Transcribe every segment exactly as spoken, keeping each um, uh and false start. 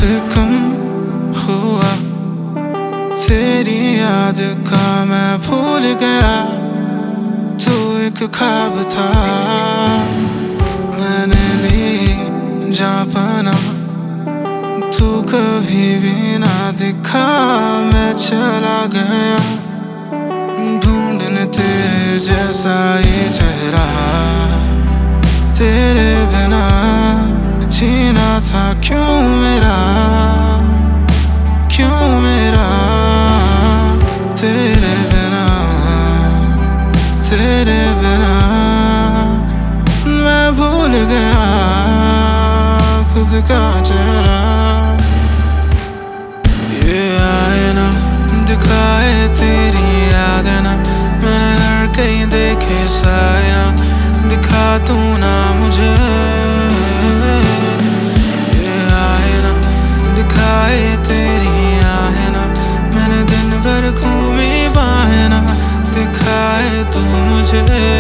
तुझसे कम हुआ, तेरी याद का मैं भूल गया। तू एक ख्वाब था, मैंने ली जहाँ पना, तू कभी भी ना दिखा, मैं चला गया ढूंढने तेरे जैसा ये चेहरा। तेरे बिना जीना था क्यों मेरा, क्यों मेरा। तेरे बिना, तेरे बिना मैं भूल गया खुद का चेहरा। ये आए ना दिखाए तेरी याद ना, मैंने हर कहीं देखे साया, दिखा तू ना मुझे। ये आए ना दिखाए तेरी आहे ना, मैंने दिन भर घूमी बाहें ना, दिखाए तू मुझे।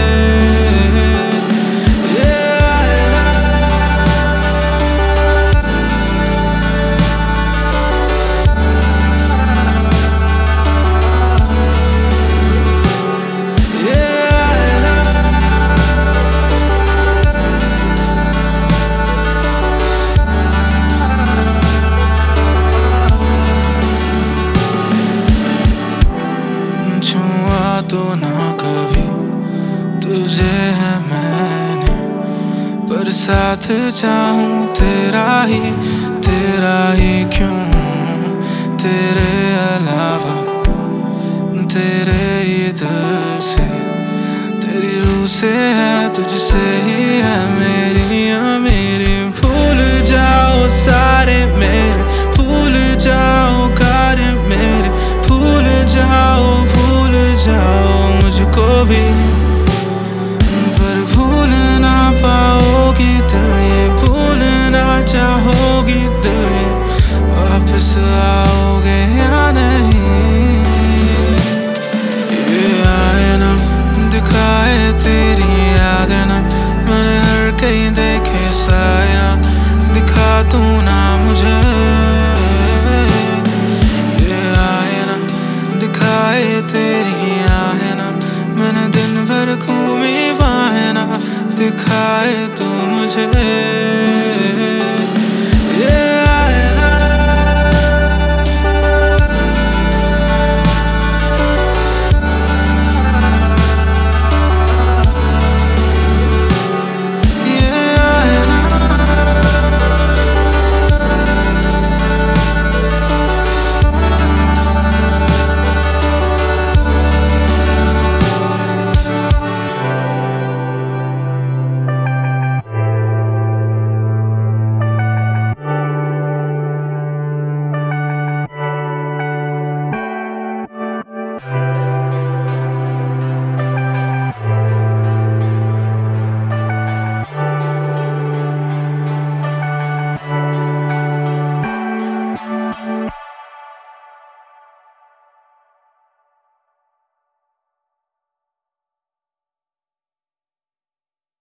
छुआ तो ना कभी तुझे है मैंने, पर साथ चाहूं तेरा ही, तेरा ही क्यों। तेरे अलावा तेरे ही दिल से, तेरी रूह से है, तुझसे ही है मेरी मेरी। भूल जाओ सारे मेरे, भूल जाओ कार्य मेरे, भूल जाओ भूल जाओ मुझको भी, पर भूल ना पाओगी दिल ये, भूल ना चाहोगी दिल ये, वापस आओगे या नहीं। ये आए ना दिखाए तेरी याद ना, मैंने हर कहीं देखे साया, दिखा तू ना मुझे। ये आए ना दिखाए तेरी आहे ना, मैंने दिन भर घूमी बाहें ना, दिखाए तू मुझे।